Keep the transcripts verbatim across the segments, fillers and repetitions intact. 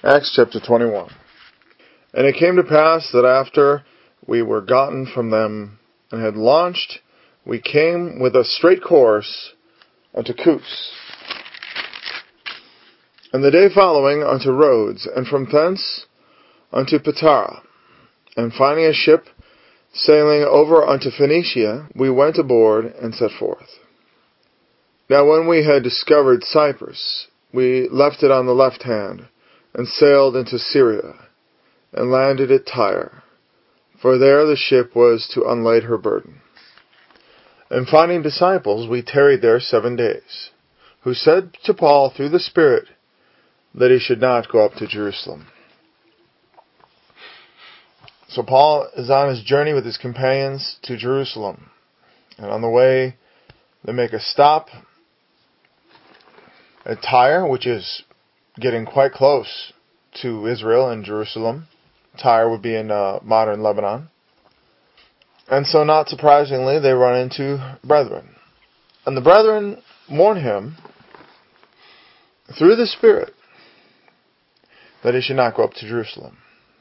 Acts chapter twenty-one. And it came to pass that after we were gotten from them and had launched, we came with a straight course unto Cos, and the day following unto Rhodes, and from thence unto Patara. And finding a ship sailing over unto Phoenicia, we went aboard and set forth. Now when we had discovered Cyprus, we left it on the left hand, and sailed into Syria, and landed at Tyre, for there the ship was to unlade her burden. And finding disciples, we tarried there seven days, who said to Paul through the Spirit that he should not go up to Jerusalem. So Paul is on his journey with his companions to Jerusalem, and on the way they make a stop at Tyre, which is getting quite close to Israel and Jerusalem. Tyre would be in uh, modern Lebanon. And so, not surprisingly, they run into brethren. And the brethren warn him, through the Spirit, that he should not go up to Jerusalem.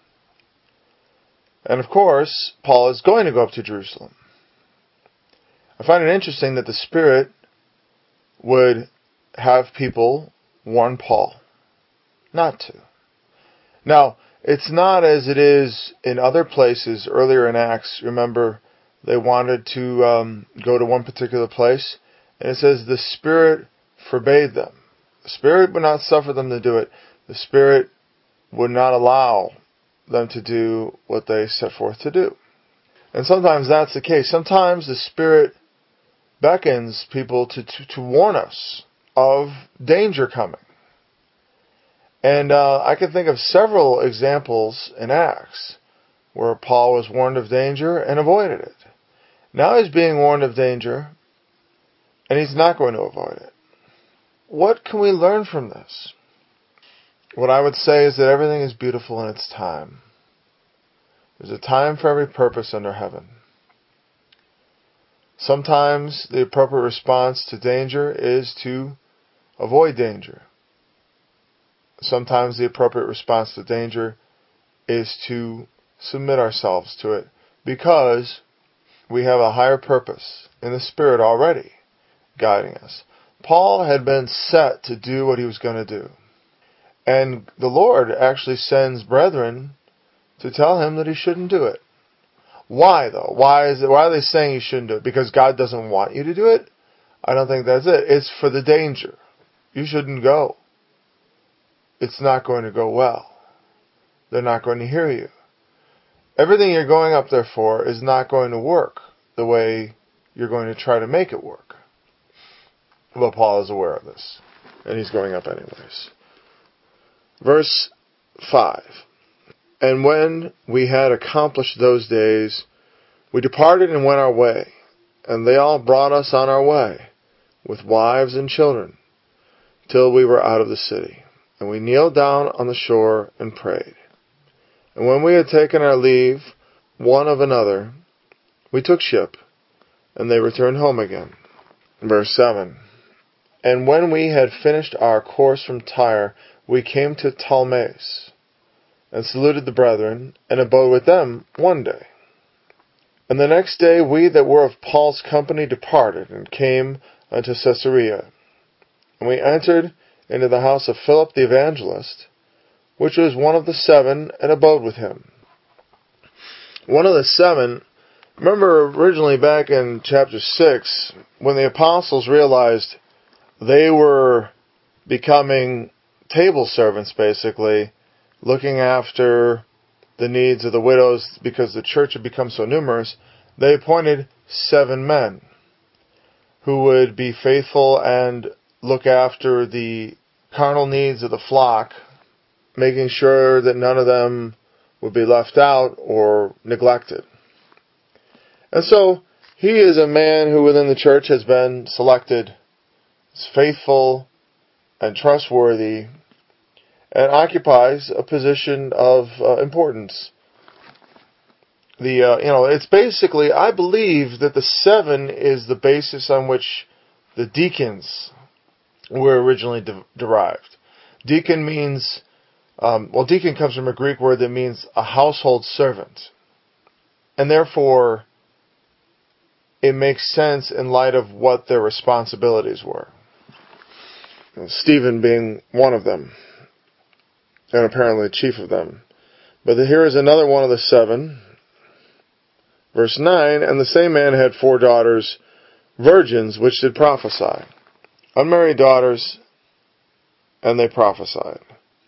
And of course, Paul is going to go up to Jerusalem. I find it interesting that the Spirit would have people warn Paul not to. Now, it's not as it is in other places earlier in Acts. Remember, they wanted to um, go to one particular place, and it says the Spirit forbade them. The Spirit would not suffer them to do it. The Spirit would not allow them to do what they set forth to do. And sometimes that's the case. Sometimes the Spirit beckons people to, to, to warn us of danger coming. And uh, I can think of several examples in Acts where Paul was warned of danger and avoided it. Now he's being warned of danger, and he's not going to avoid it. What can we learn from this? What I would say is that everything is beautiful in its time. There's a time for every purpose under heaven. Sometimes the appropriate response to danger is to avoid danger. Sometimes the appropriate response to danger is to submit ourselves to it, because we have a higher purpose in the Spirit already guiding us. Paul had been set to do what he was going to do. And the Lord actually sends brethren to tell him that he shouldn't do it. Why, though? Why is it? Why are they saying you shouldn't do it? Because God doesn't want you to do it? I don't think that's it. It's for the danger. You shouldn't go. It's not going to go well. They're not going to hear you. Everything you're going up there for is not going to work the way you're going to try to make it work. Well, Paul is aware of this, and he's going up anyways. Verse five. And when we had accomplished those days, we departed and went our way, and they all brought us on our way, with wives and children, till we were out of the city. And we kneeled down on the shore and prayed. And when we had taken our leave one of another, we took ship, and they returned home again. Verse seven. And when we had finished our course from Tyre, we came to Ptolemais, and saluted the brethren, and abode with them one day. And the next day we that were of Paul's company departed, and came unto Caesarea. And we entered into the house of Philip the evangelist, which was one of the seven, and abode with him. One of the seven, remember originally back in chapter six, when the apostles realized they were becoming table servants, basically, looking after the needs of the widows because the church had become so numerous, they appointed seven men who would be faithful and look after the carnal needs of the flock, making sure that none of them would be left out or neglected. And so, he is a man who within the church has been selected as faithful and trustworthy, and occupies a position of uh, importance. The uh, you know, it's basically, I believe that the seven is the basis on which the deacons were originally de- derived. Deacon means Um, well, deacon comes from a Greek word that means a household servant. And therefore, it makes sense in light of what their responsibilities were. Stephen being one of them, and apparently chief of them. But here is another one of the seven. Verse nine, and the same man had four daughters, virgins, which did prophesy. Unmarried daughters, and they prophesied.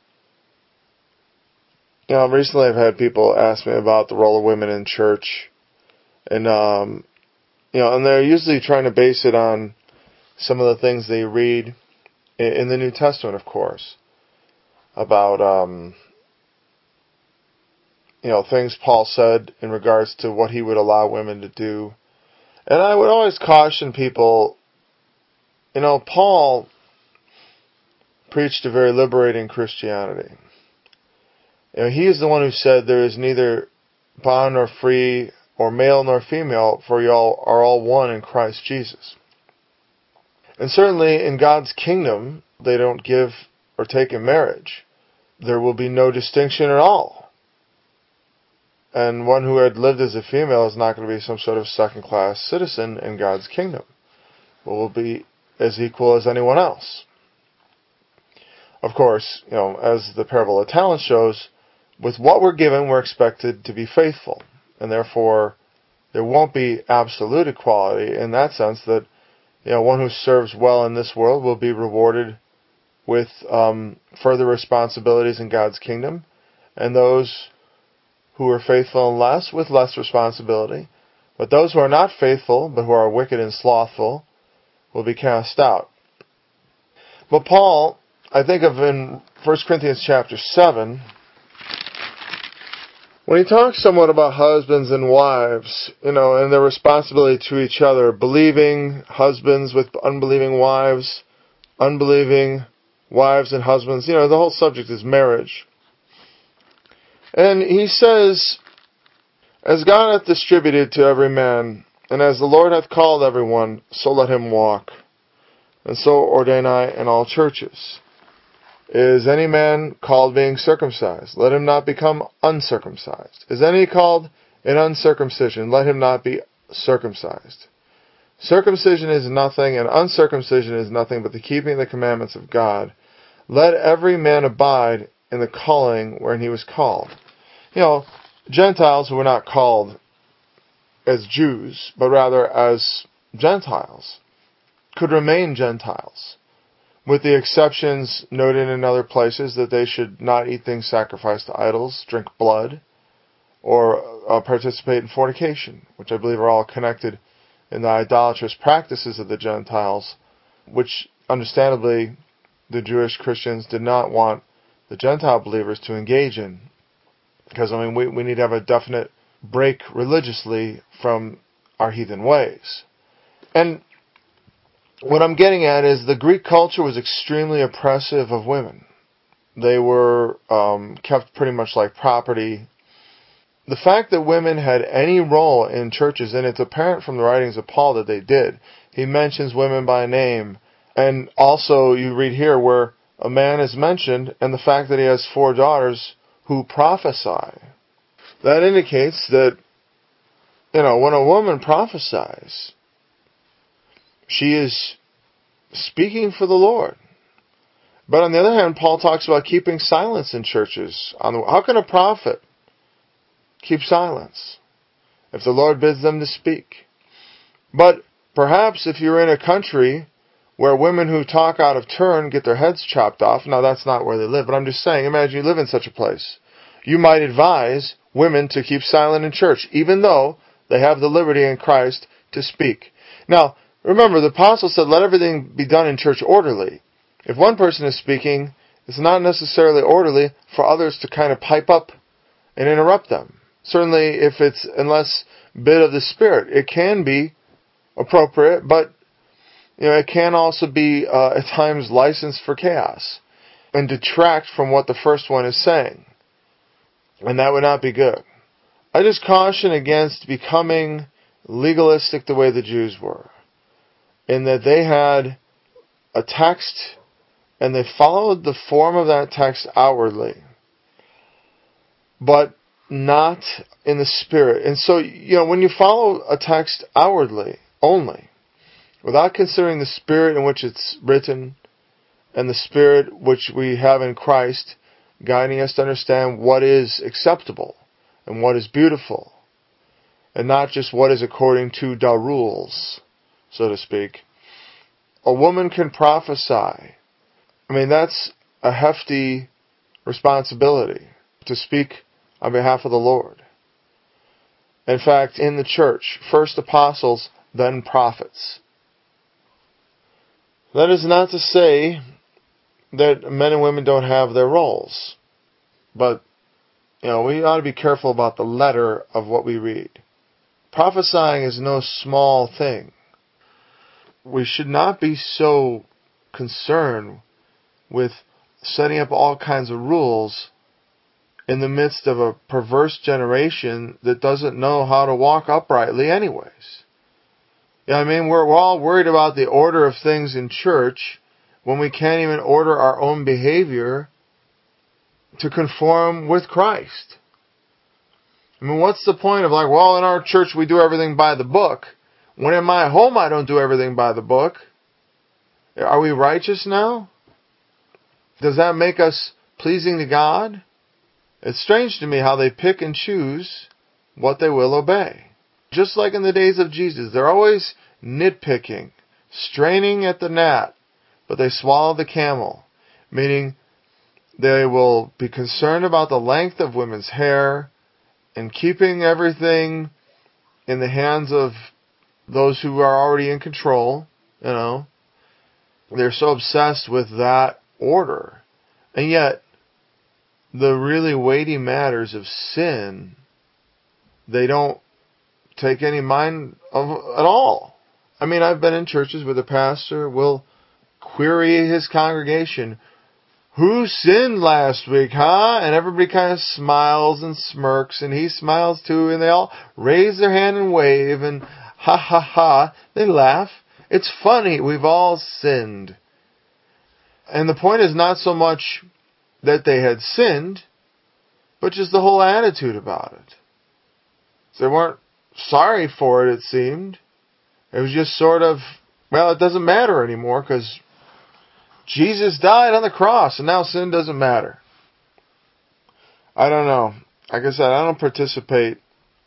Now, recently I've had people ask me about the role of women in church, and um, you know, and they're usually trying to base it on some of the things they read in the New Testament, of course, about um, you know, things Paul said in regards to what he would allow women to do. And I would always caution people, you know, Paul preached a very liberating Christianity. You know, he is the one who said there is neither bond nor free, or male nor female, for you all are all one in Christ Jesus. And certainly in God's kingdom, they don't give or take in marriage. There will be no distinction at all. And one who had lived as a female is not going to be some sort of second-class citizen in God's kingdom, but will be as equal as anyone else. Of course, you know, as the parable of talents shows, with what we're given, we're expected to be faithful. And therefore, there won't be absolute equality in that sense that, you know, one who serves well in this world will be rewarded with um, further responsibilities in God's kingdom, and those who are faithful in less with less responsibility. But those who are not faithful, but who are wicked and slothful, will be cast out. But Paul, I think of in First Corinthians chapter seven, when he talks somewhat about husbands and wives, you know, and their responsibility to each other, believing husbands with unbelieving wives, unbelieving wives and husbands, you know, the whole subject is marriage. And he says, as God hath distributed to every man, and as the Lord hath called every one, so let him walk. And so ordain I in all churches. Is any man called being circumcised? Let him not become uncircumcised. Is any called in uncircumcision? Let him not be circumcised. Circumcision is nothing, and uncircumcision is nothing but the keeping of the commandments of God. Let every man abide in the calling wherein he was called. You know, Gentiles who were not called as Jews, but rather as Gentiles, could remain Gentiles, with the exceptions noted in other places that they should not eat things sacrificed to idols, drink blood, or uh, participate in fornication, which I believe are all connected in the idolatrous practices of the Gentiles, which understandably the Jewish Christians did not want the Gentile believers to engage in. Because, I mean, we, we need to have a definite break religiously from our heathen ways. And what I'm getting at is the Greek culture was extremely oppressive of women. They were um, kept pretty much like property. The fact that women had any role in churches, and it's apparent from the writings of Paul that they did. He mentions women by name. And also you read here where a man is mentioned, and the fact that he has four daughters who prophesy. That indicates that, you know, when a woman prophesies, she is speaking for the Lord. But on the other hand, Paul talks about keeping silence in churches. How can a prophet keep silence if the Lord bids them to speak? But perhaps if you're in a country where women who talk out of turn get their heads chopped off, now that's not where they live, but I'm just saying, imagine you live in such a place. You might advise women to keep silent in church, even though they have the liberty in Christ to speak. Now, remember, the apostle said, let everything be done in church orderly. If one person is speaking, it's not necessarily orderly for others to kind of pipe up and interrupt them. Certainly, if it's unless bit of the Spirit, it can be appropriate, but you know, it can also be uh, at times licensed for chaos and detract from what the first one is saying. And that would not be good. I just caution against becoming legalistic the way the Jews were, in that they had a text and they followed the form of that text outwardly. but not in the Spirit. And so, you know, when you follow a text outwardly only, without considering the Spirit in which it's written and the Spirit which we have in Christ, guiding us to understand what is acceptable and what is beautiful, and not just what is according to the rules, so to speak, a woman can prophesy. I mean, that's a hefty responsibility to speak on behalf of the Lord. In fact, in the church, first apostles, then prophets. That is not to say that men and women don't have their roles. But, you know, we ought to be careful about the letter of what we read. Prophesying is no small thing. We should not be so concerned with setting up all kinds of rules in the midst of a perverse generation that doesn't know how to walk uprightly anyways. You know what I mean? We're, we're all worried about the order of things in church when we can't even order our own behavior to conform with Christ. I mean, what's the point of like, well, in our church we do everything by the book, when in my home I don't do everything by the book? Are we righteous now? Does that make us pleasing to God? It's strange to me how they pick and choose what they will obey. Just like in the days of Jesus, they're always nitpicking, straining at the gnat, but they swallow the camel. Meaning, they will be concerned about the length of women's hair and keeping everything in the hands of those who are already in control, you know. They're so obsessed with that order. And yet, the really weighty matters of sin, they don't take any mind of at all. I mean, I've been in churches where the pastor will query his congregation, who sinned last week, huh? And everybody kind of smiles and smirks, and he smiles too, and they all raise their hand and wave, and ha ha ha, they laugh. It's funny, we've all sinned. And the point is not so much that they had sinned, but just the whole attitude about it. They weren't sorry for it, it seemed. It was just sort of, well, it doesn't matter anymore because Jesus died on the cross and now sin doesn't matter. I don't know. Like I said, I don't participate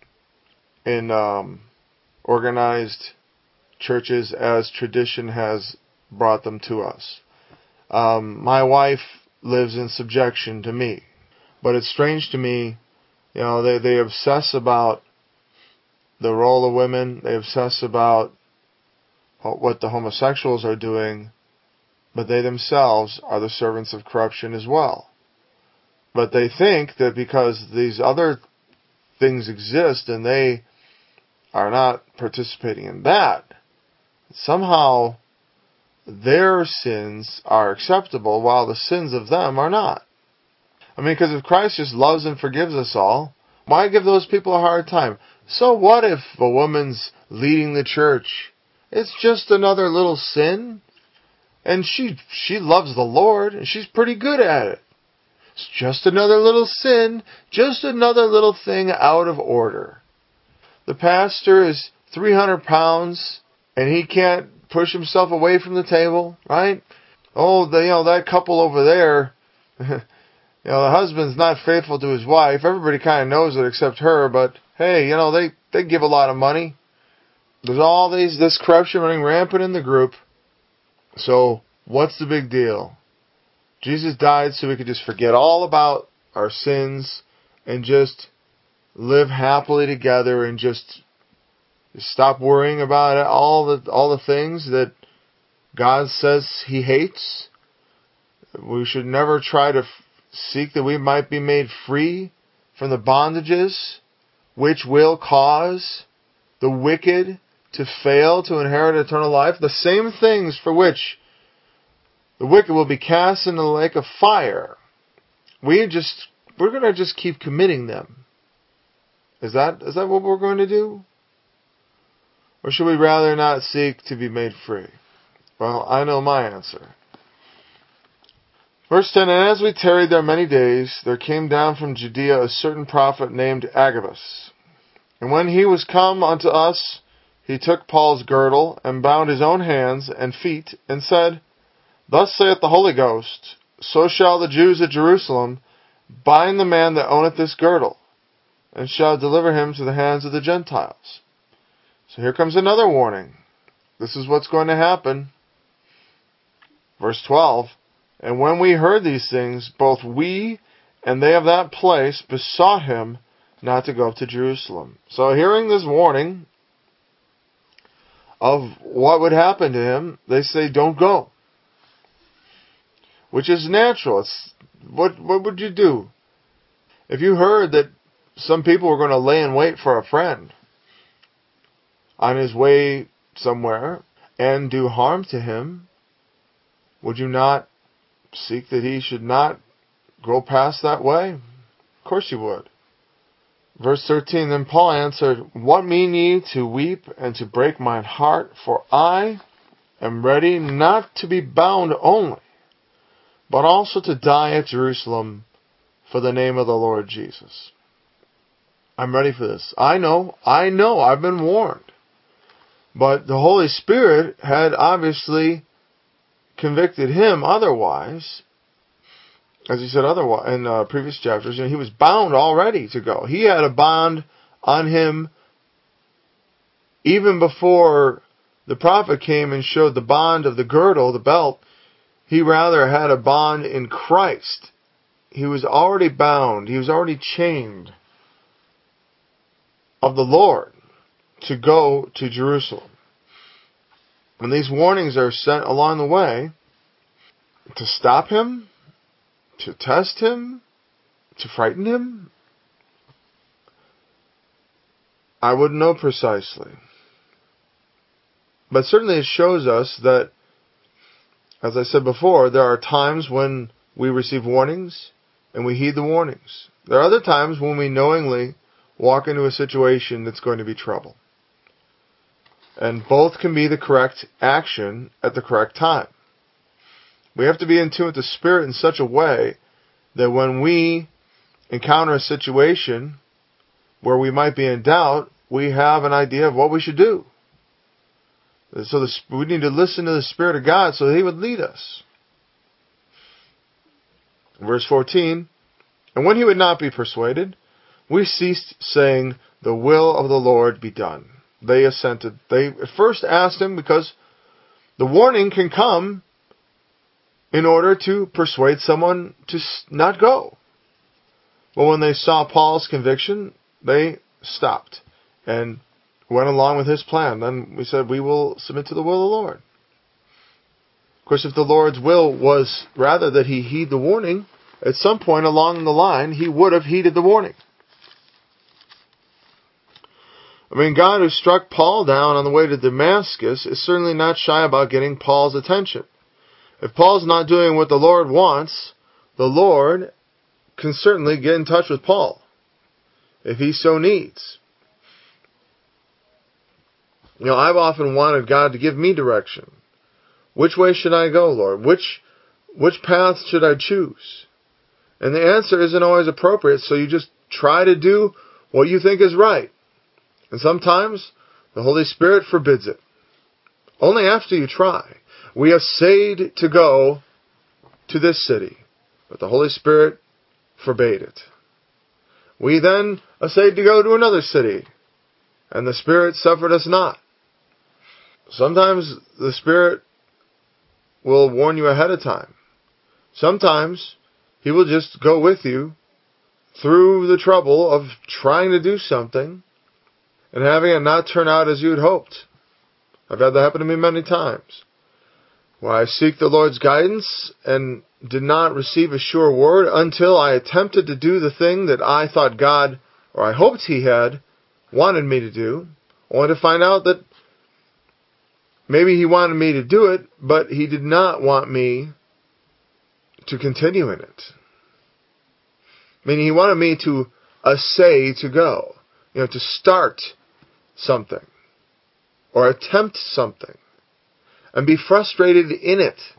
in um, organized churches as tradition has brought them to us. Um, my wife lives in subjection to me. But it's strange to me, you know, they, they obsess about the role of women. They obsess about what the homosexuals are doing. But they themselves are the servants of corruption as well. But they think that because these other things exist and they are not participating in that, somehow their sins are acceptable while the sins of them are not. I mean, because if Christ just loves and forgives us all, why give those people a hard time? So what if a woman's leading the church? It's just another little sin. And she she loves the Lord, and she's pretty good at it. It's just another little sin, just another little thing out of order. The pastor is three hundred pounds, and he can't push himself away from the table, right? Oh, the, you know, that couple over there, you know, the husband's not faithful to his wife. Everybody kind of knows it except her, but hey, you know, they, they give a lot of money. There's all these this corruption running rampant in the group. So, what's the big deal? Jesus died so we could just forget all about our sins and just live happily together and just stop worrying about it, all the all the things that God says He hates. We should never try to f- seek that we might be made free from the bondages which will cause the wicked to fail to inherit eternal life. The same things for which the wicked will be cast into the lake of fire. We just we're going to just keep committing them. Is that is that what we're going to do? Or should we rather not seek to be made free? Well, I know my answer. Verse ten, And as we tarried there many days, there came down from Judea a certain prophet named Agabus. And when he was come unto us, he took Paul's girdle, and bound his own hands and feet, and said, Thus saith the Holy Ghost, So shall the Jews at Jerusalem bind the man that owneth this girdle, and shall deliver him to the hands of the Gentiles. So here comes another warning. This is what's going to happen. Verse twelve, And when we heard these things, both we and they of that place besought him not to go up to Jerusalem. So hearing this warning of what would happen to him, they say, don't go. Which is natural. It's, what, what would you do? If you heard that some people were going to lay in wait for a friend on his way somewhere and do harm to him, would you not seek that he should not go past that way? Of course you would. Verse thirteen, Then Paul answered, What mean ye to weep and to break mine heart? For I am ready not to be bound only, but also to die at Jerusalem for the name of the Lord Jesus. I'm ready for this. I know, I know, I've been warned. But the Holy Spirit had obviously convicted him otherwise. As he said otherwise in uh, previous chapters, you know, he was bound already to go. He had a bond on him even before the prophet came and showed the bond of the girdle, the belt. He rather had a bond in Christ. He was already bound. He was already chained of the Lord to go to Jerusalem. And these warnings are sent along the way to stop him, to test him, to frighten him. I wouldn't know precisely. But certainly it shows us that, as I said before, there are times when we receive warnings and we heed the warnings. There are other times when we knowingly walk into a situation that's going to be trouble. And both can be the correct action at the correct time. We have to be in tune with the Spirit in such a way that when we encounter a situation where we might be in doubt, we have an idea of what we should do. So the, we need to listen to the Spirit of God so that He would lead us. Verse fourteen, And when he would not be persuaded, we ceased, saying, The will of the Lord be done. They assented. They at first asked him because the warning can come in order to persuade someone to not go. But when they saw Paul's conviction, they stopped and went along with his plan. Then we said, we will submit to the will of the Lord. Of course, if the Lord's will was rather that he heed the warning, at some point along the line, he would have heeded the warning. I mean, God who struck Paul down on the way to Damascus is certainly not shy about getting Paul's attention. If Paul's not doing what the Lord wants, the Lord can certainly get in touch with Paul, if he so needs. You know, I've often wanted God to give me direction. Which way should I go, Lord? Which, which path should I choose? And the answer isn't always appropriate, so you just try to do what you think is right. And sometimes the Holy Spirit forbids it. Only after you try. We essayed to go to this city, but the Holy Spirit forbade it. We then essayed to go to another city, and the Spirit suffered us not. Sometimes the Spirit will warn you ahead of time. Sometimes He will just go with you through the trouble of trying to do something and having it not turn out as you had hoped. I've had that happen to me many times. Where I seek the Lord's guidance and did not receive a sure word until I attempted to do the thing that I thought God, or I hoped He had, wanted me to do, only to find out that maybe He wanted me to do it, but He did not want me to continue in it. Meaning He wanted me to essay to go, you know, to start something, or attempt something, and be frustrated in it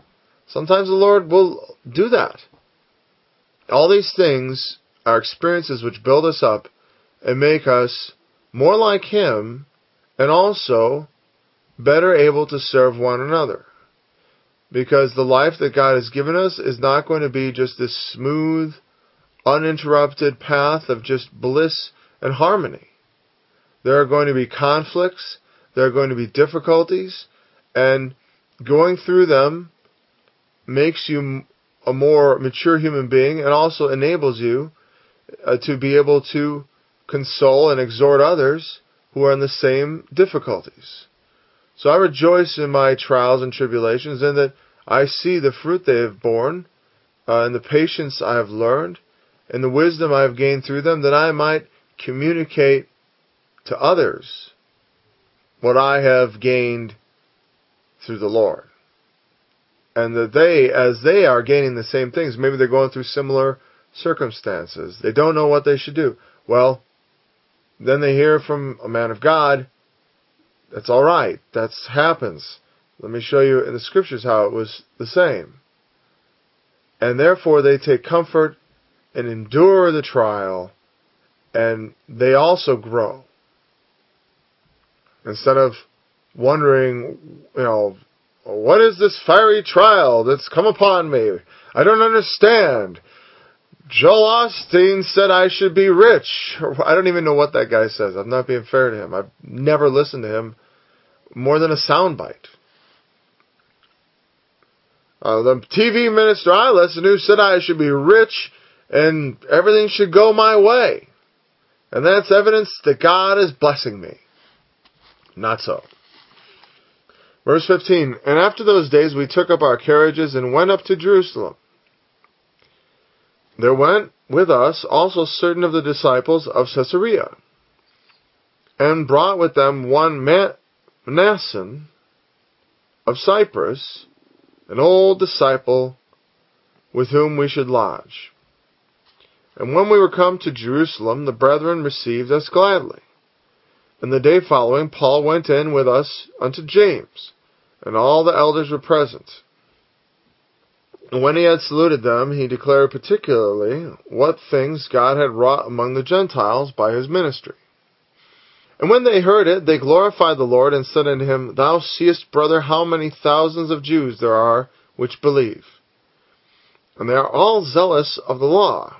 Sometimes the Lord will do that. All these things are experiences which build us up and make us more like Him, and also better able to serve one another. Because the life that God has given us is not going to be just this smooth, uninterrupted path of just bliss and harmony. There are going to be conflicts, there are going to be difficulties, and going through them makes you a more mature human being and also enables you uh, to be able to console and exhort others who are in the same difficulties. So I rejoice in my trials and tribulations, in that I see the fruit they have borne, uh, and the patience I have learned, and the wisdom I have gained through them, that I might communicate to others what I have gained through the Lord. And that they, as they are gaining the same things, maybe they're going through similar circumstances. They don't know what they should do. Well, then they hear from a man of God. That's all right. That happens. Let me show you in the Scriptures how it was the same. And therefore they take comfort and endure the trial, and they also grow. Instead of wondering, you know, what is this fiery trial that's come upon me? I don't understand. Joel Osteen said I should be rich. I don't even know what that guy says. I'm not being fair to him. I've never listened to him more than a soundbite. Uh, the T V minister I listened to said I should be rich and everything should go my way. And that's evidence that God is blessing me. Not so. Verse fifteen, and after those days we took up our carriages and went up to Jerusalem. There went with us also certain of the disciples of Caesarea, and brought with them one Mnason of Cyprus, an old disciple, with whom we should lodge. And when we were come to Jerusalem, the brethren received us gladly. And the day following, Paul went in with us unto James, and all the elders were present. And when he had saluted them, he declared particularly what things God had wrought among the Gentiles by his ministry. And when they heard it, they glorified the Lord, and said unto him, Thou seest, brother, how many thousands of Jews there are which believe, and they are all zealous of the law.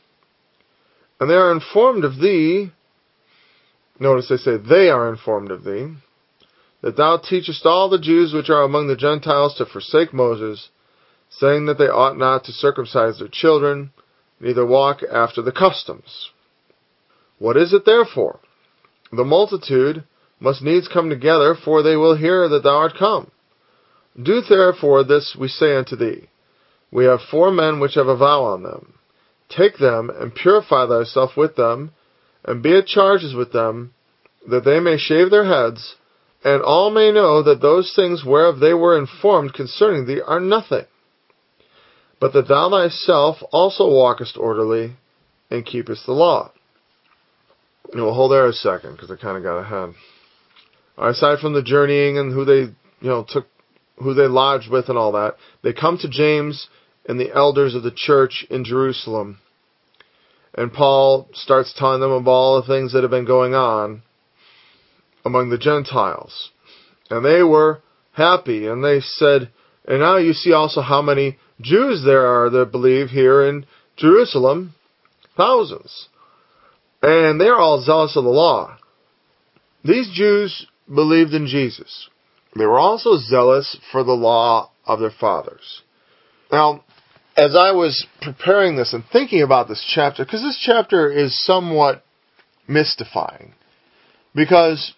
And they are informed of thee, notice they say, they are informed of thee, that thou teachest all the Jews which are among the Gentiles to forsake Moses, saying that they ought not to circumcise their children, neither walk after the customs. What is it therefore? The multitude must needs come together, for they will hear that thou art come. Do therefore this, we say unto thee. We have four men which have a vow on them. Take them, and purify thyself with them, and be at charges with them, that they may shave their heads, and all may know that those things whereof they were informed concerning thee are nothing, but that thou thyself also walkest orderly, and keepest the law. And we'll hold there a second, because I kind of got ahead. Aside from the journeying and who they, you know, took, who they lodged with and all that, they come to James and the elders of the church in Jerusalem. And Paul starts telling them of all the things that have been going on among the Gentiles. And they were happy, and they said, and now you see also how many Jews there are that believe here in Jerusalem, thousands. And they are all zealous of the law. These Jews believed in Jesus. They were also zealous for the law of their fathers. Now, as I was preparing this and thinking about this chapter, because this chapter is somewhat mystifying, because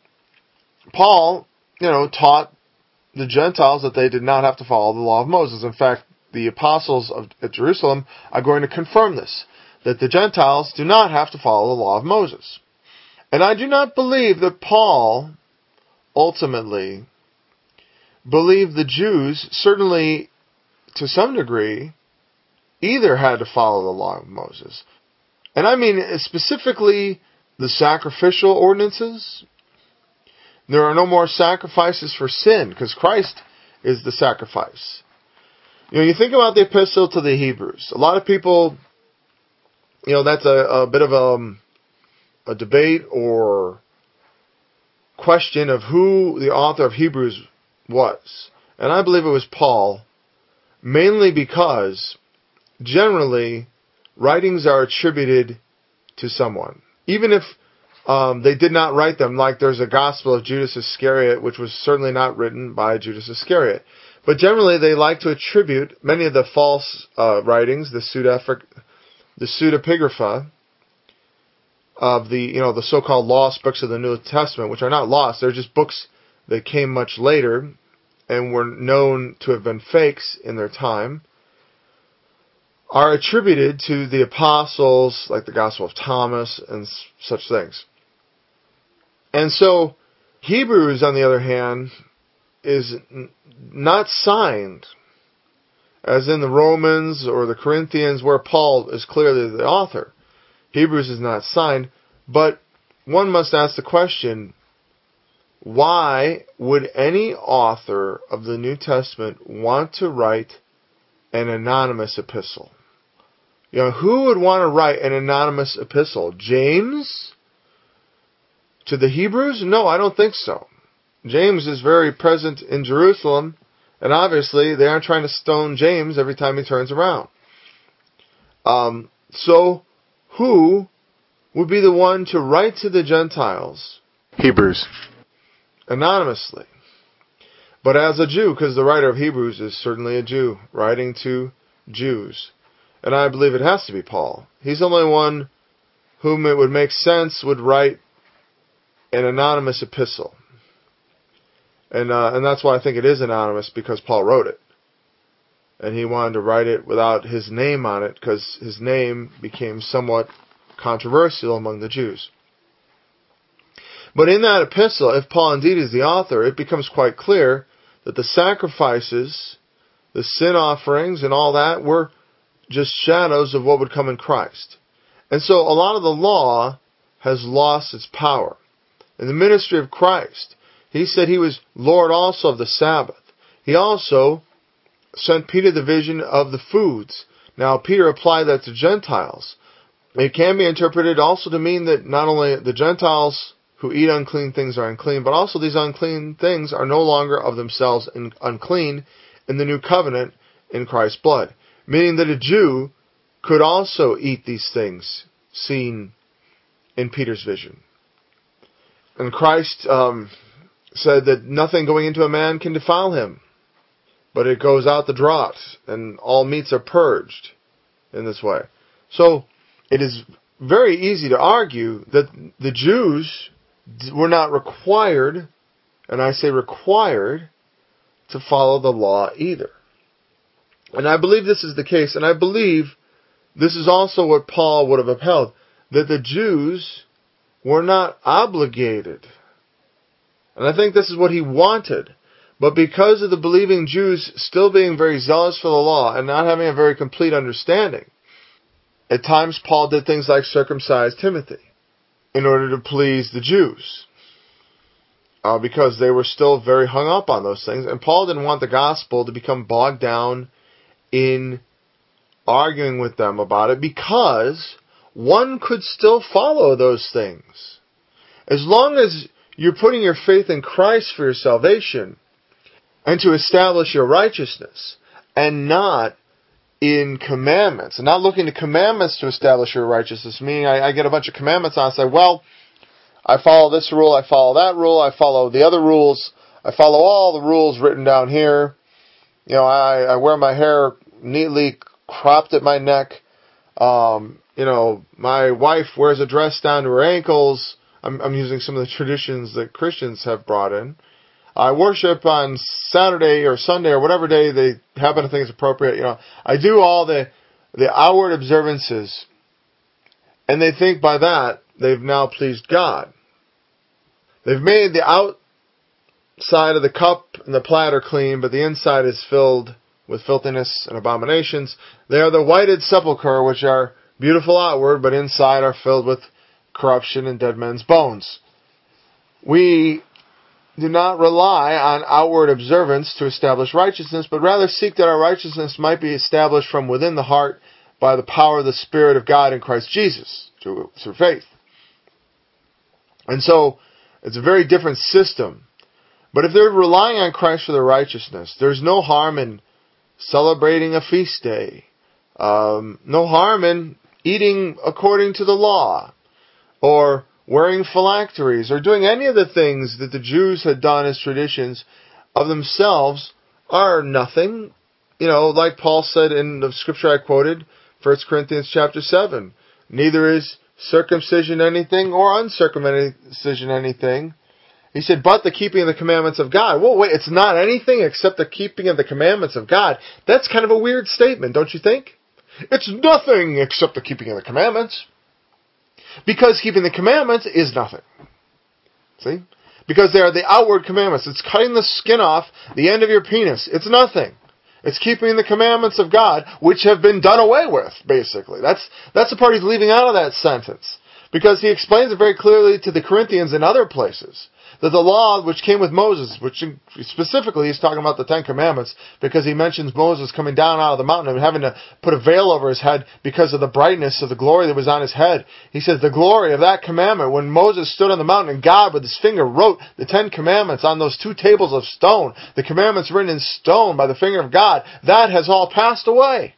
Paul, you know, taught the Gentiles that they did not have to follow the law of Moses. In fact, the apostles of at Jerusalem are going to confirm this, that the Gentiles do not have to follow the law of Moses. And I do not believe that Paul ultimately believed the Jews, certainly to some degree, either had to follow the law of Moses. And I mean specifically the sacrificial ordinances. There are no more sacrifices for sin, because Christ is the sacrifice. You know, you think about the epistle to the Hebrews. A lot of people, you know, that's a, a bit of a, a debate or question of who the author of Hebrews was. And I believe it was Paul, mainly because generally writings are attributed to someone. Even if um, they did not write them, like there's a Gospel of Judas Iscariot, which was certainly not written by Judas Iscariot. But generally they like to attribute many of the false uh, writings, the pseudepigrapha, the pseudepigrapha of the, you know, the so-called lost books of the New Testament, which are not lost, they're just books that came much later and were known to have been fakes in their time, are attributed to the apostles, like the Gospel of Thomas and such things. And so, Hebrews, on the other hand, is n- not signed, as in the Romans or the Corinthians, where Paul is clearly the author. Hebrews is not signed, but one must ask the question, why would any author of the New Testament want to write an anonymous epistle? You know, who would want to write an anonymous epistle? James? To the Hebrews? No, I don't think so. James is very present in Jerusalem, and obviously they aren't trying to stone James every time he turns around. Um, so, who would be the one to write to the Gentiles? Hebrews. Anonymously. But as a Jew, because the writer of Hebrews is certainly a Jew, writing to Jews. And I believe it has to be Paul. He's the only one whom it would make sense would write an anonymous epistle. And uh, and that's why I think it is anonymous, because Paul wrote it. And he wanted to write it without his name on it, because his name became somewhat controversial among the Jews. But in that epistle, if Paul indeed is the author, it becomes quite clear that the sacrifices, the sin offerings, and all that were just shadows of what would come in Christ. And so a lot of the law has lost its power. In the ministry of Christ, he said he was Lord also of the Sabbath. He also sent Peter the vision of the foods. Now, Peter applied that to Gentiles. It can be interpreted also to mean that not only the Gentiles who eat unclean things are unclean, but also these unclean things are no longer of themselves unclean in the new covenant in Christ's blood. Meaning that a Jew could also eat these things seen in Peter's vision. And Christ um, said that nothing going into a man can defile him, but it goes out the draught, and all meats are purged in this way. So it is very easy to argue that the Jews were not required, and I say required, to follow the law either. And I believe this is the case, and I believe this is also what Paul would have upheld, that the Jews were not obligated. And I think this is what he wanted. But because of the believing Jews still being very zealous for the law and not having a very complete understanding, at times Paul did things like circumcise Timothy in order to please the Jews. Uh, because they were still very hung up on those things. And Paul didn't want the gospel to become bogged down in arguing with them about it, because one could still follow those things. As long as you're putting your faith in Christ for your salvation and to establish your righteousness, and not in commandments, and not looking to commandments to establish your righteousness, meaning I, I get a bunch of commandments on, I say, well, I follow this rule, I follow that rule, I follow the other rules, I follow all the rules written down here. You know, I, I wear my hair neatly cropped at my neck. Um, you know, my wife wears a dress down to her ankles. I'm, I'm using some of the traditions that Christians have brought in. I worship on Saturday or Sunday or whatever day they happen to think is appropriate. You know, I do all the the outward observances, and they think by that they've now pleased God. They've made the outside of the cup and the platter clean, but the inside is filled with filthiness and abominations. They are the whited sepulchre, which are beautiful outward, but inside are filled with corruption and dead men's bones. We do not rely on outward observance to establish righteousness, but rather seek that our righteousness might be established from within the heart by the power of the Spirit of God in Christ Jesus, through, through faith. And so, it's a very different system. But if they're relying on Christ for their righteousness, there's no harm in celebrating a feast day. Um, no harm in eating according to the law, or wearing phylacteries, or doing any of the things that the Jews had done as traditions of themselves are nothing. You know, like Paul said in the scripture I quoted, First Corinthians chapter seven, neither is circumcision anything or uncircumcision anything. He said, but the keeping of the commandments of God. Well, wait, it's not anything except the keeping of the commandments of God. That's kind of a weird statement, don't you think? It's nothing except the keeping of the commandments. Because keeping the commandments is nothing. See? Because they are the outward commandments. It's cutting the skin off the end of your penis. It's nothing. It's keeping the commandments of God, which have been done away with, basically. That's, that's the part he's leaving out of that sentence. Because he explains it very clearly to the Corinthians in other places. That the law which came with Moses, which specifically he's talking about the Ten Commandments, because he mentions Moses coming down out of the mountain and having to put a veil over his head because of the brightness of the glory that was on his head. He says the glory of that commandment, when Moses stood on the mountain and God with his finger wrote the Ten Commandments on those two tables of stone, the commandments written in stone by the finger of God, that has all passed away.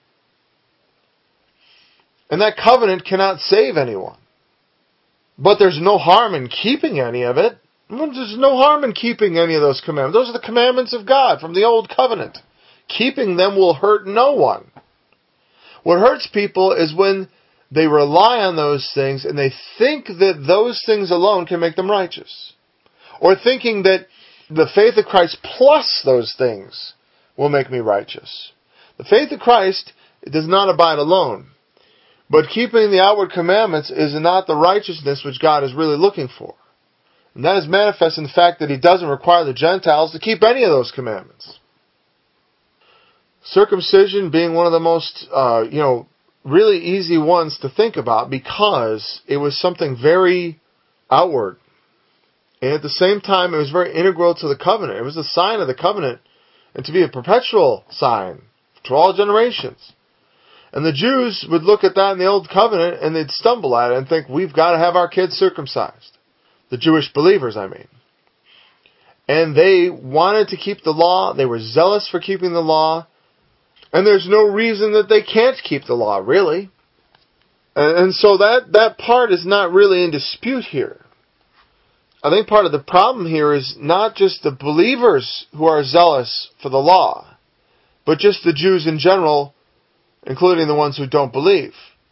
And that covenant cannot save anyone. But there's no harm in keeping any of it. There's no harm in keeping any of those commandments. Those are the commandments of God from the old covenant. Keeping them will hurt no one. What hurts people is when they rely on those things and they think that those things alone can make them righteous. Or thinking that the faith of Christ plus those things will make me righteous. The faith of Christ does not abide alone. But keeping the outward commandments is not the righteousness which God is really looking for. And that is manifest in the fact that he doesn't require the Gentiles to keep any of those commandments. Circumcision being one of the most, uh, you know, really easy ones to think about because it was something very outward. And at the same time, it was very integral to the covenant. It was a sign of the covenant and to be a perpetual sign to all generations. And the Jews would look at that in the old covenant and they'd stumble at it and think, we've got to have our kids circumcised. The Jewish believers, I mean. And they wanted to keep the law. They were zealous for keeping the law. And there's no reason that they can't keep the law, really. And so that, that part is not really in dispute here. I think part of the problem here is not just the believers who are zealous for the law, but just the Jews in general, including the ones who don't believe.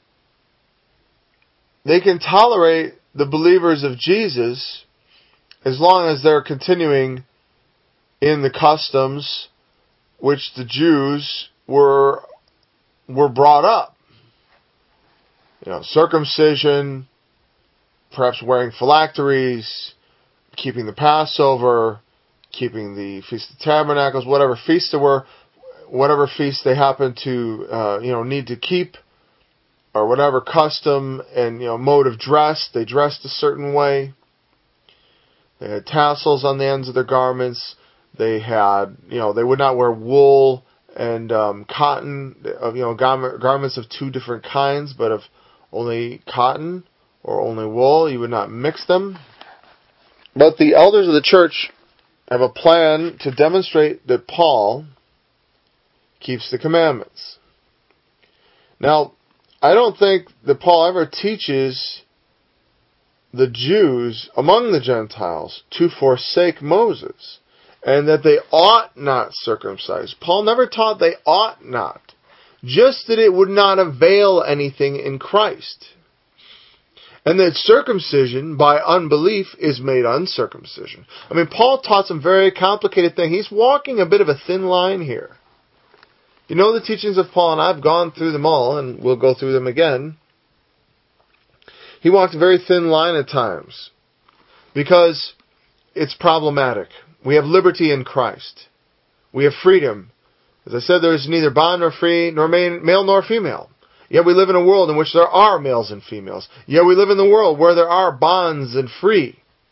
They can tolerate the believers of Jesus as long as they're continuing in the customs which the Jews were were brought up. You know, circumcision, perhaps wearing phylacteries, keeping the Passover, keeping the Feast of Tabernacles, whatever feasts there were, whatever feasts they happened to uh, you know need to keep, or whatever custom and you know mode of dress, they dressed a certain way. They had tassels on the ends of their garments. They had, you know, they would not wear wool and um, cotton, you know, garment, garments of two different kinds, but of only cotton or only wool. You would not mix them. But the elders of the church have a plan to demonstrate that Paul keeps the commandments. Now, I don't think that Paul ever teaches the Jews among the Gentiles to forsake Moses and that they ought not circumcise. Paul never taught they ought not, just that it would not avail anything in Christ. And that circumcision by unbelief is made uncircumcision. I mean, Paul taught some very complicated things. He's walking a bit of a thin line here. You know the teachings of Paul, and I've gone through them all, and we'll go through them again. He walked a very thin line at times, because it's problematic. We have liberty in Christ. We have freedom. As I said, there is neither bond nor free, nor male nor female. Yet we live in a world in which there are males and females. Yet we live in the world where there are bonds and free.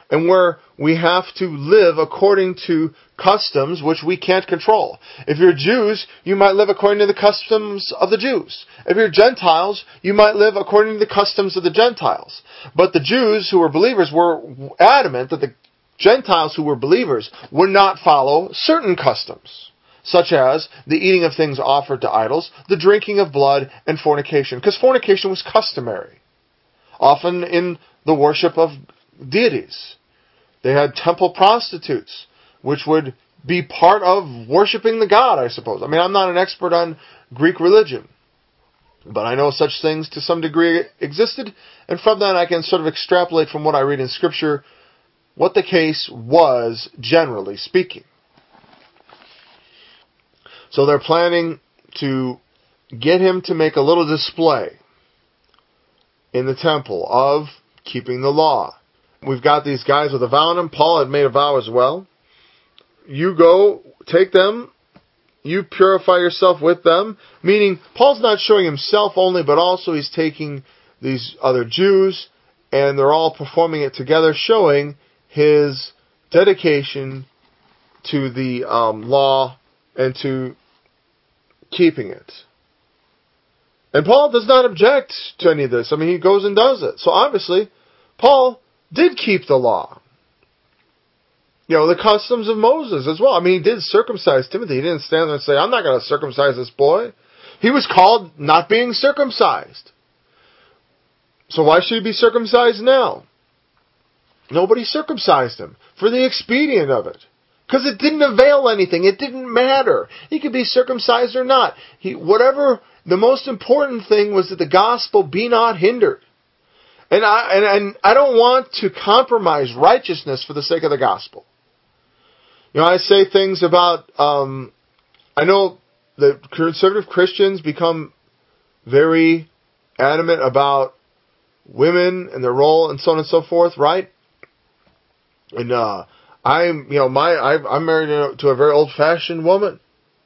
and where we have to live according to customs which we can't control. If you're Jews, you might live according to the customs of the Jews. If you're Gentiles, you might live according to the customs of the Gentiles. But the Jews who were believers were adamant that the Gentiles who were believers would not follow certain customs, such as the eating of things offered to idols, the drinking of blood, and fornication. Because fornication was customary, often in the worship of deities. They had temple prostitutes, which would be part of worshiping the god, I suppose. I mean, I'm not an expert on Greek religion, but I know such things to some degree existed, and from that I can sort of extrapolate from what I read in Scripture what the case was, generally speaking. So they're planning to get him to make a little display in the temple of keeping the law. We've got these guys with a vow on them. Paul had made a vow as well. You go, take them, you purify yourself with them. Meaning, Paul's not showing himself only, but also he's taking these other Jews, and they're all performing it together, showing his dedication to the um, law and to keeping it. And Paul does not object to any of this. I mean, he goes and does it. So obviously, Paul did keep the law. You know, the customs of Moses as well. I mean, he did circumcise Timothy. He didn't stand there and say, I'm not going to circumcise this boy. He was called not being circumcised. So why should he be circumcised now? Nobody circumcised him for the expedient of it. Because it didn't avail anything. It didn't matter. He could be circumcised or not. He, whatever, the most important thing was that the gospel be not hindered. And I, and, and I don't want to compromise righteousness for the sake of the gospel. You know, I say things about, um, I know that conservative Christians become very adamant about women and their role and so on and so forth, right? And, uh, I'm, you know, my, I've, I'm married to a very old-fashioned woman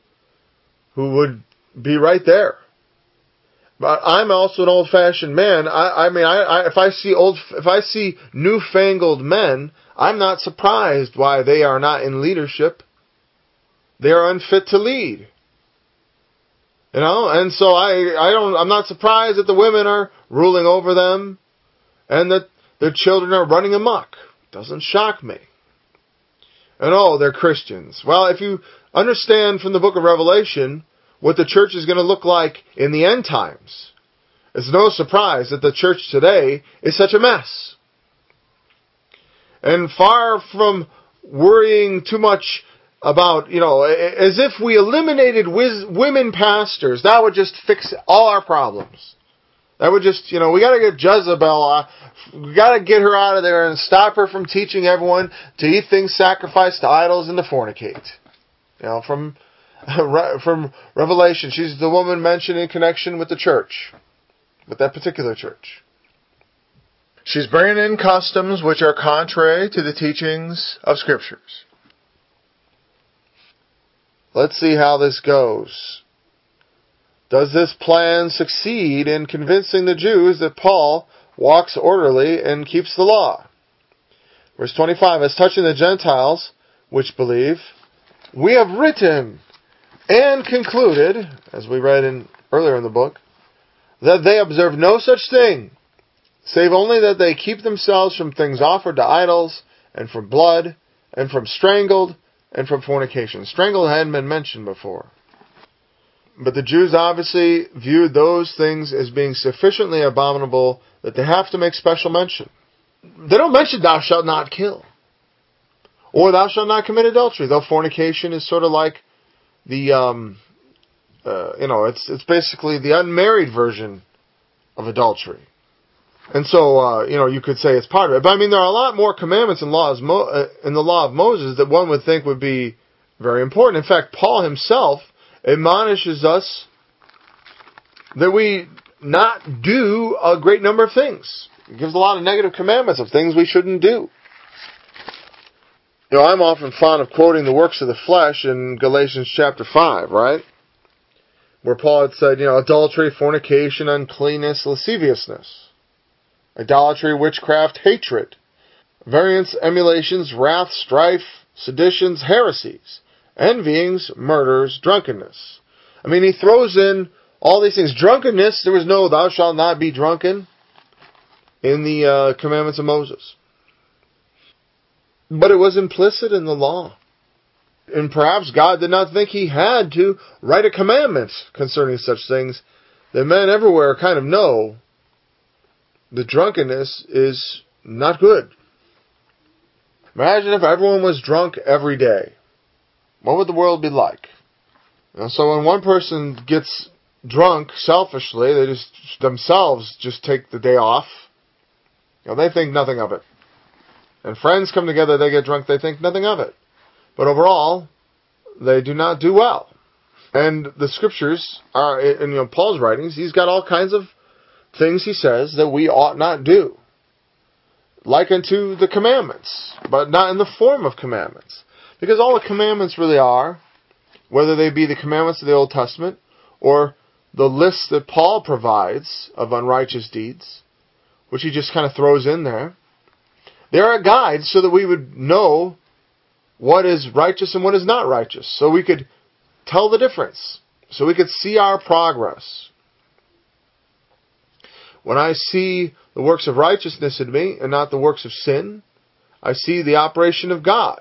who would be right there. But I'm also an old-fashioned man. I, I mean, I, I, if I see old, if I see newfangled men, I'm not surprised why they are not in leadership. They are unfit to lead. You know, and so I, I don't, I'm not surprised that the women are ruling over them, and that their children are running amok. Doesn't shock me. And oh, they're Christians. Well, if you understand from the book of Revelation what the church is going to look like in the end times, it's no surprise that the church today is such a mess. And far from worrying too much about, you know, as if we eliminated women pastors, that would just fix all our problems. That would just, you know, we got to get Jezebel, uh, we got to get her out of there and stop her from teaching everyone to eat things sacrificed to idols and to fornicate. You know, from from Revelation, she's the woman mentioned in connection with the church, with that particular church. She's bringing in customs which are contrary to the teachings of Scriptures. Let's see how this goes. Does this plan succeed in convincing the Jews that Paul walks orderly and keeps the law? Verse twenty-five, as touching the Gentiles which believe, we have written and concluded, as we read in earlier in the book, that they observe no such thing, save only that they keep themselves from things offered to idols, and from blood, and from strangled, and from fornication. Strangled hadn't been mentioned before. But the Jews obviously viewed those things as being sufficiently abominable that they have to make special mention. They don't mention thou shalt not kill, or thou shalt not commit adultery, though fornication is sort of like the, um, uh, you know, it's it's basically the unmarried version of adultery. And so, uh, you know, you could say it's part of it. But I mean, there are a lot more commandments in, laws, uh, in the law of Moses that one would think would be very important. In fact, Paul himself admonishes us that we not do a great number of things. He gives a lot of negative commandments of things we shouldn't do. You know, I'm often fond of quoting the works of the flesh in Galatians chapter five, right? Where Paul had said, you know, adultery, fornication, uncleanness, lasciviousness, idolatry, witchcraft, hatred, variance, emulations, wrath, strife, seditions, heresies, envyings, murders, drunkenness. I mean, he throws in all these things. Drunkenness, there was no thou shalt not be drunken in the uh, commandments of Moses. But it was implicit in the law. And perhaps God did not think he had to write a commandment concerning such things. The men everywhere kind of know that drunkenness is not good. Imagine if everyone was drunk every day. What would the world be like? And so when one person gets drunk selfishly, they just themselves just take the day off. You know, they think nothing of it. And friends come together, they get drunk, they think nothing of it. But overall, they do not do well. And the scriptures are, in you know, Paul's writings, he's got all kinds of things he says that we ought not do. Like unto the commandments, but not in the form of commandments. Because all the commandments really are, whether they be the commandments of the Old Testament, or the list that Paul provides of unrighteous deeds, which he just kind of throws in there, they are a guide so that we would know what is righteous and what is not righteous. So we could tell the difference. So we could see our progress. When I see the works of righteousness in me and not the works of sin, I see the operation of God.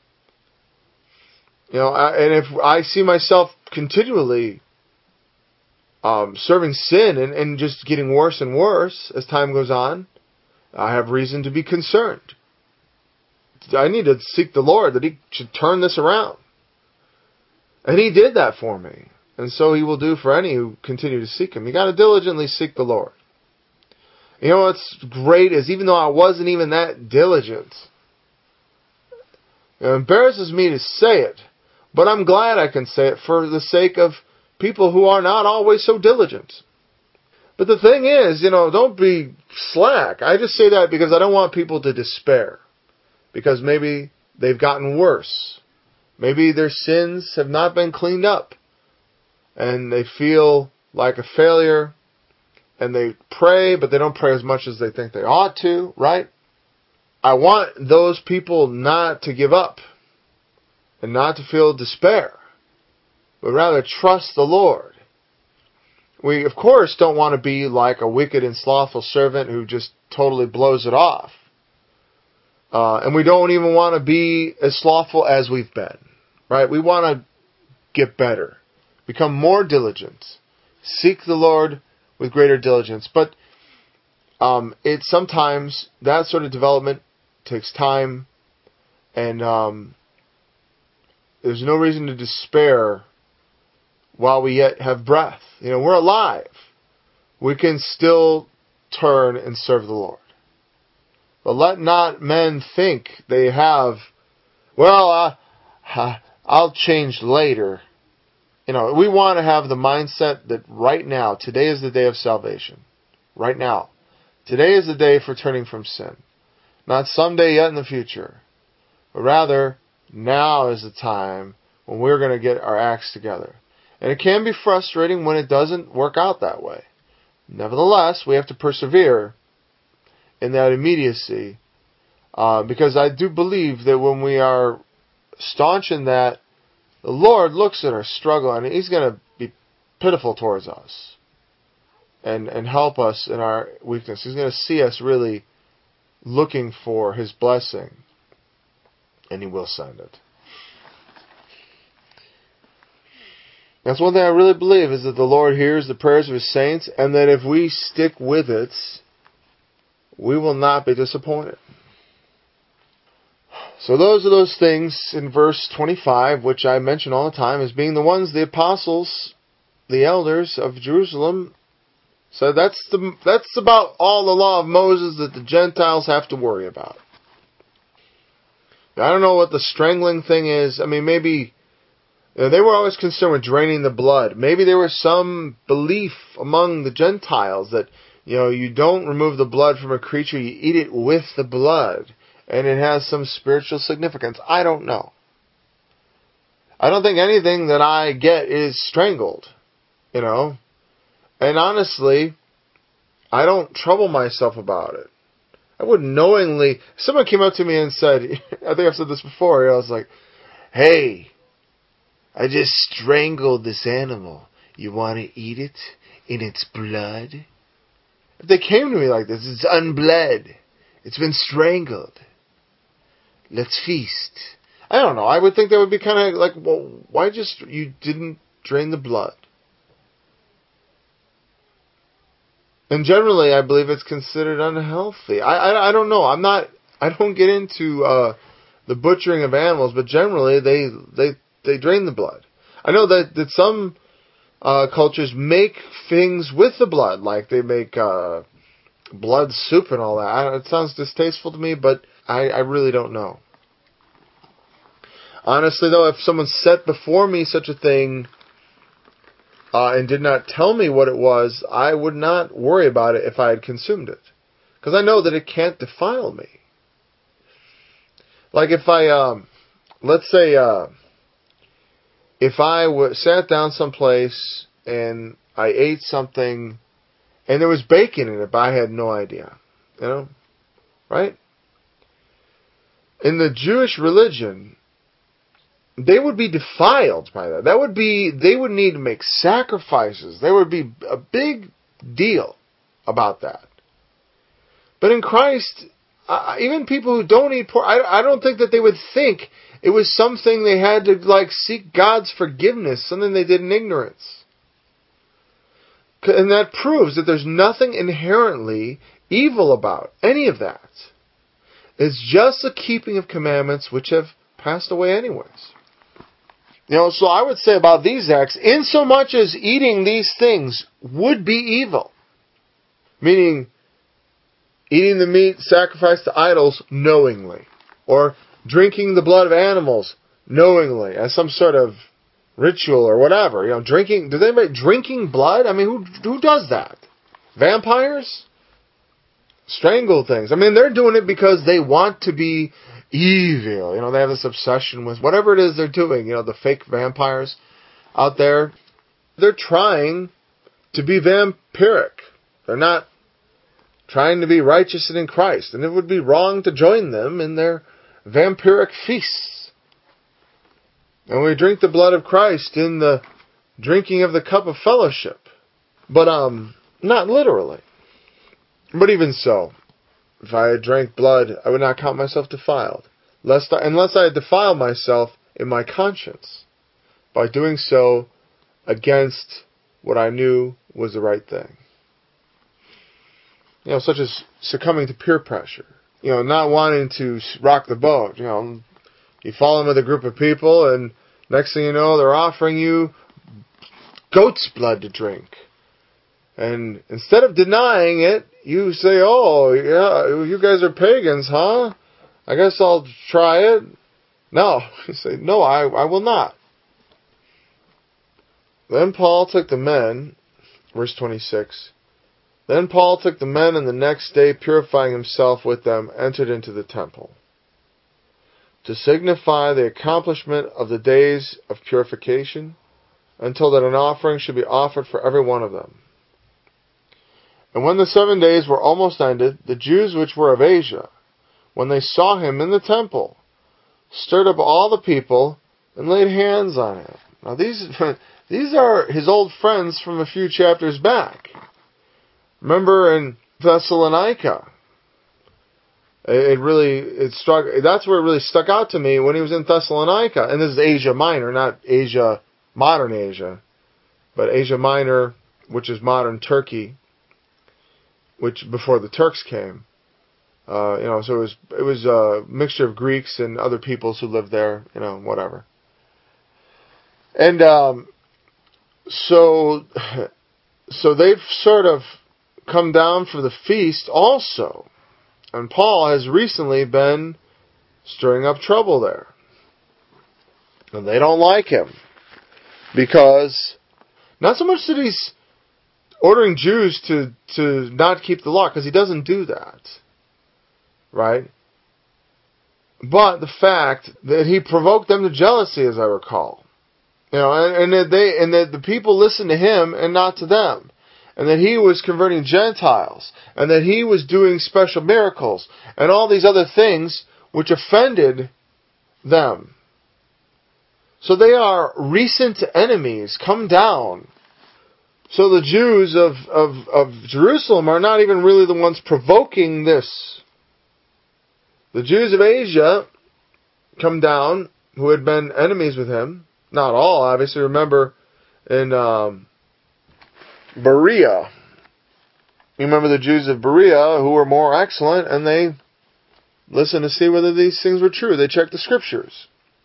You know, and if I see myself continually um, serving sin and, and just getting worse and worse as time goes on, I have reason to be concerned. I need to seek the Lord that He should turn this around. And He did that for me. And so He will do for any who continue to seek Him. You got to diligently seek the Lord. You know what's great is even though I wasn't even that diligent, it embarrasses me to say it, but I'm glad I can say it for the sake of people who are not always so diligent. But the thing is, you know, don't be slack. I just say that because I don't want people to despair. Because maybe they've gotten worse. Maybe their sins have not been cleaned up. And they feel like a failure. And they pray, but they don't pray as much as they think they ought to, right? I want those people not to give up. And not to feel despair. But rather trust the Lord. We, of course, don't want to be like a wicked and slothful servant who just totally blows it off. Uh, and we don't even want to be as slothful as we've been. Right? We want to get better. Become more diligent. Seek the Lord with greater diligence. But um, it sometimes, that sort of development takes time. And um, there's no reason to despair while we yet have breath. You know, we're alive. We can still turn and serve the Lord. But let not men think they have, well, uh, I'll change later. You know, we want to have the mindset that right now, today is the day of salvation. Right now. Today is the day for turning from sin. Not someday yet in the future. But rather, now is the time when we're going to get our acts together. And it can be frustrating when it doesn't work out that way. Nevertheless, we have to persevere in that immediacy. Uh, because I do believe that when we are staunch in that, the Lord looks at our struggle and He's going to be pitiful towards us. And, and help us in our weakness. He's going to see us really looking for His blessing. And He will send it. That's one thing I really believe, is that the Lord hears the prayers of His saints, and that if we stick with it, we will not be disappointed. So those are those things in verse twenty-five, which I mention all the time, as being the ones the apostles, the elders of Jerusalem, said that's the that's about all the law of Moses that the Gentiles have to worry about. Now, I don't know what the strangling thing is. I mean, maybe you know, they were always concerned with draining the blood. Maybe there was some belief among the Gentiles that, you know, you don't remove the blood from a creature, you eat it with the blood. And it has some spiritual significance. I don't know. I don't think anything that I get is strangled, you know. And honestly, I don't trouble myself about it. I wouldn't knowingly... Someone came up to me and said, I think I've said this before, I was like, hey, I just strangled this animal. You want to eat it in its blood? If they came to me like this, it's unbled. It's been strangled. Let's feast. I don't know. I would think that would be kind of like, well, why just you didn't drain the blood? And generally, I believe it's considered unhealthy. I, I, I don't know. I'm not. I don't get into uh, the butchering of animals, but generally, they they they drain the blood. I know that that some uh, cultures make things with the blood, like they make uh, blood soup and all that. I, it sounds distasteful to me, but I, I really don't know. Honestly, though, if someone set before me such a thing uh, and did not tell me what it was, I would not worry about it if I had consumed it. Because I know that it can't defile me. Like if I, um, let's say, uh, if I w- sat down someplace and I ate something and there was bacon in it, but I had no idea. You know? Right? In the Jewish religion, they would be defiled by that. That would be, they would need to make sacrifices. There would be a big deal about that. But in Christ, uh, even people who don't eat pork, I, I don't think that they would think it was something they had to like seek God's forgiveness, something they did in ignorance. And that proves that there's nothing inherently evil about any of that. It's just the keeping of commandments which have passed away anyways. You know, so I would say about these acts, insomuch as eating these things would be evil, meaning eating the meat sacrificed to idols knowingly, or drinking the blood of animals knowingly as some sort of ritual or whatever. You know, drinking. Does anybody drinking blood? I mean, who who does that? Vampires? Strangle things. I mean, they're doing it because they want to be evil. You know, they have this obsession with whatever it is they're doing. You know, the fake vampires out there, they're trying to be vampiric. They're not trying to be righteous and in Christ. And it would be wrong to join them in their vampiric feasts. And we drink the blood of Christ in the drinking of the cup of fellowship. But, um, not literally. But even so, if I had drank blood, I would not count myself defiled, lest I, unless I had defiled myself in my conscience by doing so against what I knew was the right thing. You know, such as succumbing to peer pressure. You know, not wanting to rock the boat. You know, you fall in with a group of people, and next thing you know, they're offering you goat's blood to drink. And instead of denying it, you say, oh, yeah, you guys are pagans, huh? I guess I'll try it. No. You say, no, I, I will not. Then Paul took the men, verse twenty-six, then Paul took the men, and the next day, purifying himself with them, entered into the temple, to signify the accomplishment of the days of purification, until that an offering should be offered for every one of them. And when the seven days were almost ended, the Jews which were of Asia, when they saw him in the temple, stirred up all the people and laid hands on him. Now these, these are his old friends from a few chapters back. Remember in Thessalonica, it really, it struck, that's where it really stuck out to me when he was in Thessalonica. And this is Asia Minor, not Asia, modern Asia, but Asia Minor, which is modern Turkey, which before the Turks came. Uh, you know, so it was it was a mixture of Greeks and other peoples who lived there, you know, whatever. And um, so so they've sort of come down for the feast also. And Paul has recently been stirring up trouble there. And they don't like him. Because not so much that he's ordering Jews to, to not keep the law, because he doesn't do that. Right? But the fact that he provoked them to jealousy, as I recall. You know, and, and that they and that the people listened to him and not to them. and that he was converting Gentiles, and that he was doing special miracles, and all these other things which offended them. So they are recent enemies come down. So the Jews of, of, of Jerusalem are not even really the ones provoking this. The Jews of Asia come down, who had been enemies with him. Not all, obviously. Remember in um, Berea. You remember the Jews of Berea who were more excellent, and they listened to see whether these things were true. They checked the scriptures.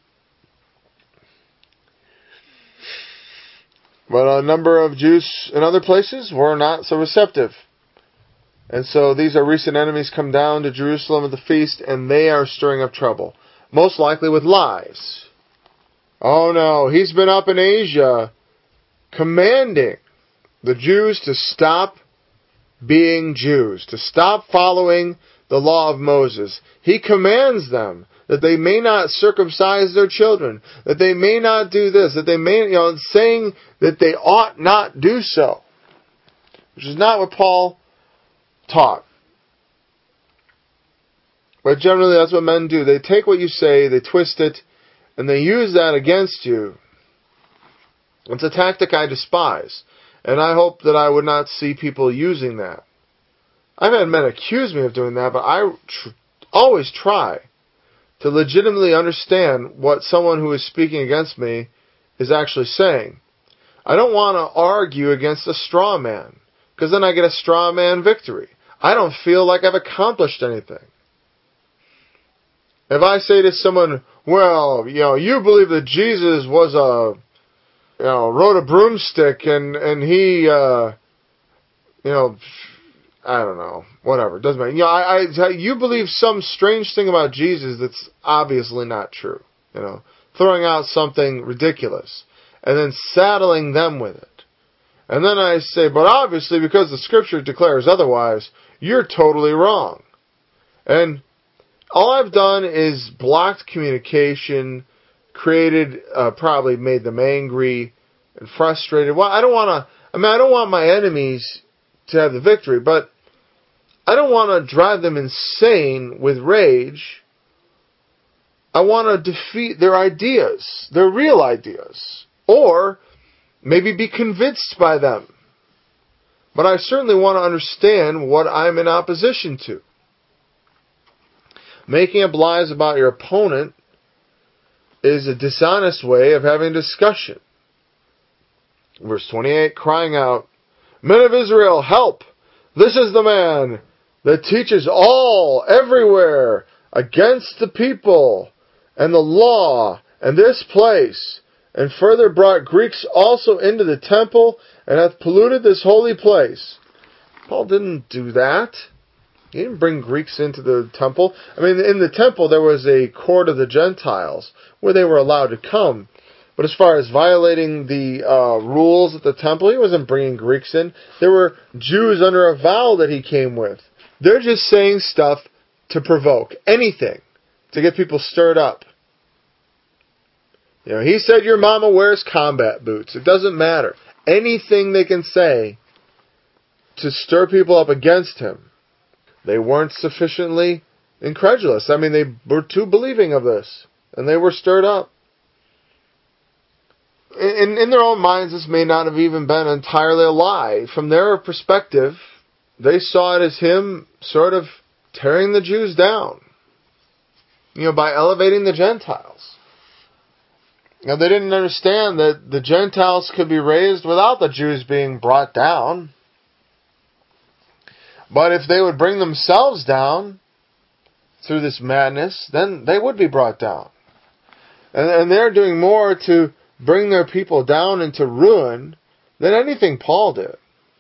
But a number of Jews in other places were not so receptive. And so these are recent enemies come down to Jerusalem at the feast, and they are stirring up trouble. Most likely with lies. Oh no, he's been up in Asia commanding the Jews to stop being Jews, to stop following the law of Moses. He commands them that they may not circumcise their children, that they may not do this, that they may, you know, saying that they ought not do so, which is not what Paul taught. But generally that's what men do. They take what you say, they twist it, and they use that against you. It's a tactic I despise. And I hope that I would not see people using that. I've had men accuse me of doing that, but I tr- always try to legitimately understand what someone who is speaking against me is actually saying. I don't want to argue against a straw man, because then I get a straw man victory. I don't feel like I've accomplished anything. If I say to someone, well, you know, you believe that Jesus was a, you know, rode a broomstick and, and he, uh, you know, I don't know, whatever, doesn't matter. You know, I, I, you believe some strange thing about Jesus that's obviously not true. You know, throwing out something ridiculous and then saddling them with it. And then I say, but obviously because the scripture declares otherwise, you're totally wrong. And all I've done is blocked communication, created, uh, probably made them angry and frustrated. Well, I don't want to, I mean, I don't want my enemies to have the victory, but I don't want to drive them insane with rage. I want to defeat their ideas, their real ideas, or maybe be convinced by them. But I certainly want to understand what I'm in opposition to. Making up lies about your opponent is a dishonest way of having a discussion. Verse twenty-eight, crying out, Men of Israel, help! This is the man that teaches all, everywhere, against the people, and the law, and this place, and further brought Greeks also into the temple, and hath polluted this holy place. Paul didn't do that. He didn't bring Greeks into the temple. I mean, in the temple there was a court of the Gentiles where they were allowed to come. But as far as violating the uh, rules at the temple, he wasn't bringing Greeks in. There were Jews under a vow that he came with. They're just saying stuff to provoke. Anything. To get people stirred up. You know, he said your mama wears combat boots. It doesn't matter. Anything they can say to stir people up against him. They weren't sufficiently incredulous. I mean, they were too believing of this. And they were stirred up. In, in their own minds, this may not have even been entirely a lie. From their perspective, they saw it as him sort of tearing the Jews down. You know, by elevating the Gentiles. Now, they didn't understand that the Gentiles could be raised without the Jews being brought down. But if they would bring themselves down through this madness, then they would be brought down. And, and they're doing more to bring their people down into ruin than anything Paul did.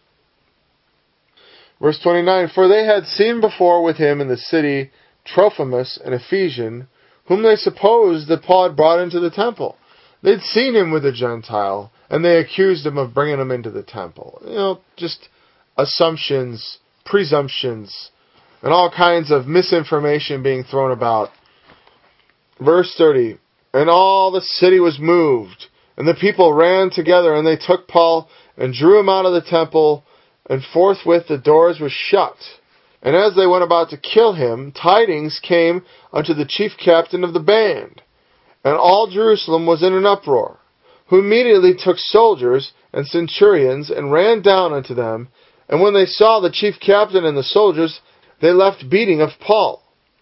Verse twenty-nine, For they had seen before with him in the city Trophimus, an Ephesian, whom they supposed that Paul had brought into the temple. They'd seen him with a Gentile, and they accused him of bringing him into the temple. You know, just assumptions, presumptions, and all kinds of misinformation being thrown about. Verse thirty, And all the city was moved, and the people ran together, and they took Paul and drew him out of the temple, and forthwith the doors were shut. And as they went about to kill him, tidings came unto the chief captain of the band, and all Jerusalem was in an uproar, who immediately took soldiers and centurions, and ran down unto them, and when they saw the chief captain and the soldiers, they left beating of Paul.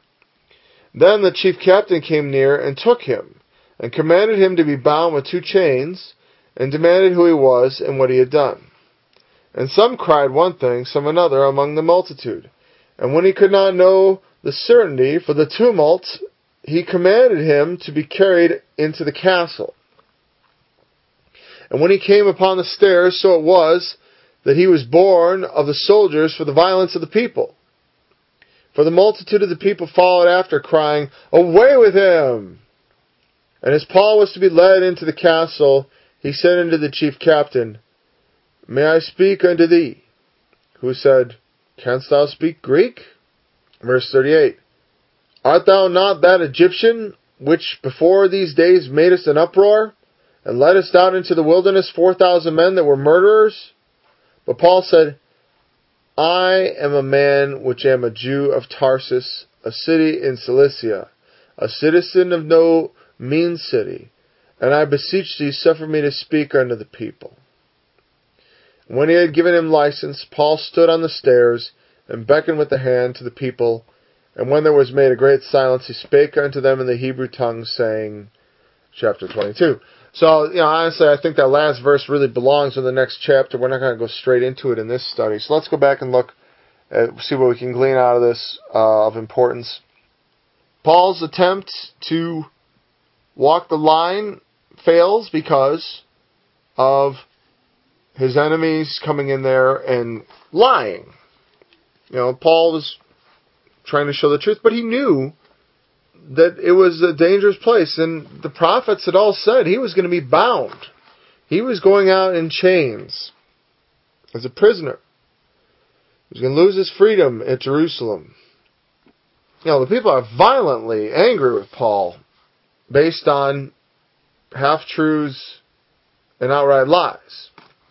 Then the chief captain came near, and took him, and commanded him to be bound with two chains, and demanded who he was, and what he had done. And some cried one thing, some another, among the multitude. And when he could not know the certainty for the tumult, he commanded him to be carried into the castle. And when he came upon the stairs, so it was that he was borne of the soldiers for the violence of the people. For the multitude of the people followed after, crying, Away with him! And as Paul was to be led into the castle, he said unto the chief captain, May I speak unto thee? Who said, Canst thou speak Greek? Verse thirty-eight. Art thou not that Egyptian, which before these days madest an uproar, and leddest out into the wilderness four thousand men that were murderers? But Paul said, I am a man which am a Jew of Tarsus, a city in Cilicia, a citizen of no mean city, and I beseech thee, suffer me to speak unto the people. When he had given him license, Paul stood on the stairs, and beckoned with the hand to the people, and when there was made a great silence, he spake unto them in the Hebrew tongue, saying, chapter twenty-two. So, you know, honestly, I think that last verse really belongs in the next chapter. We're not going to go straight into it in this study. So let's go back and look at, see what we can glean out of this uh, of importance. Paul's attempt to walk the line fails because of his enemies coming in there and lying. You know, Paul was trying to show the truth, but he knew that it was a dangerous place, and the prophets had all said he was going to be bound. He was going out in chains as a prisoner. He was going to lose his freedom at Jerusalem. You know, the people are violently angry with Paul based on half-truths and outright lies.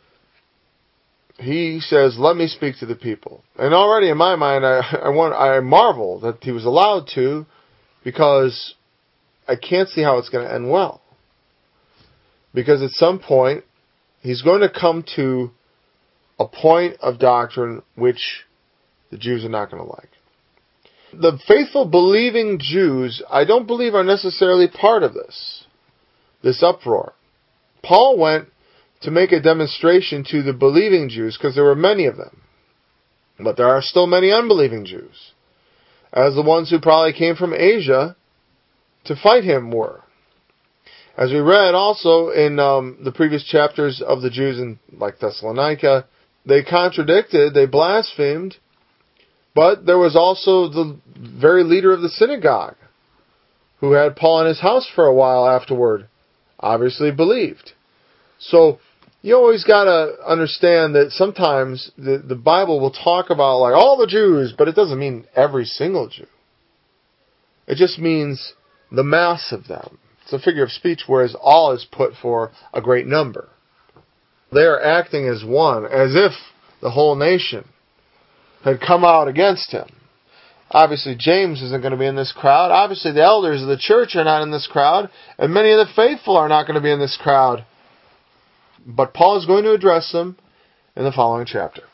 He says, let me speak to the people. And already in my mind, I, I, want, I marvel that he was allowed to, because I can't see how it's going to end well. Because at some point, he's going to come to a point of doctrine which the Jews are not going to like. The faithful believing Jews, I don't believe, are necessarily part of this, this uproar. Paul went to make a demonstration to the believing Jews, because there were many of them. But there are still many unbelieving Jews, as the ones who probably came from Asia to fight him were. As we read also in um, the previous chapters of the Jews in like Thessalonica, they contradicted, they blasphemed, but there was also the very leader of the synagogue who had Paul in his house for a while afterward, obviously believed. So you always got to understand that sometimes the, the Bible will talk about like all the Jews, but it doesn't mean every single Jew. It just means the mass of them. It's a figure of speech, whereas all is put for a great number. They are acting as one, as if the whole nation had come out against him. Obviously, James isn't going to be in this crowd. Obviously, the elders of the church are not in this crowd, and many of the faithful are not going to be in this crowd. But Paul is going to address them in the following chapter.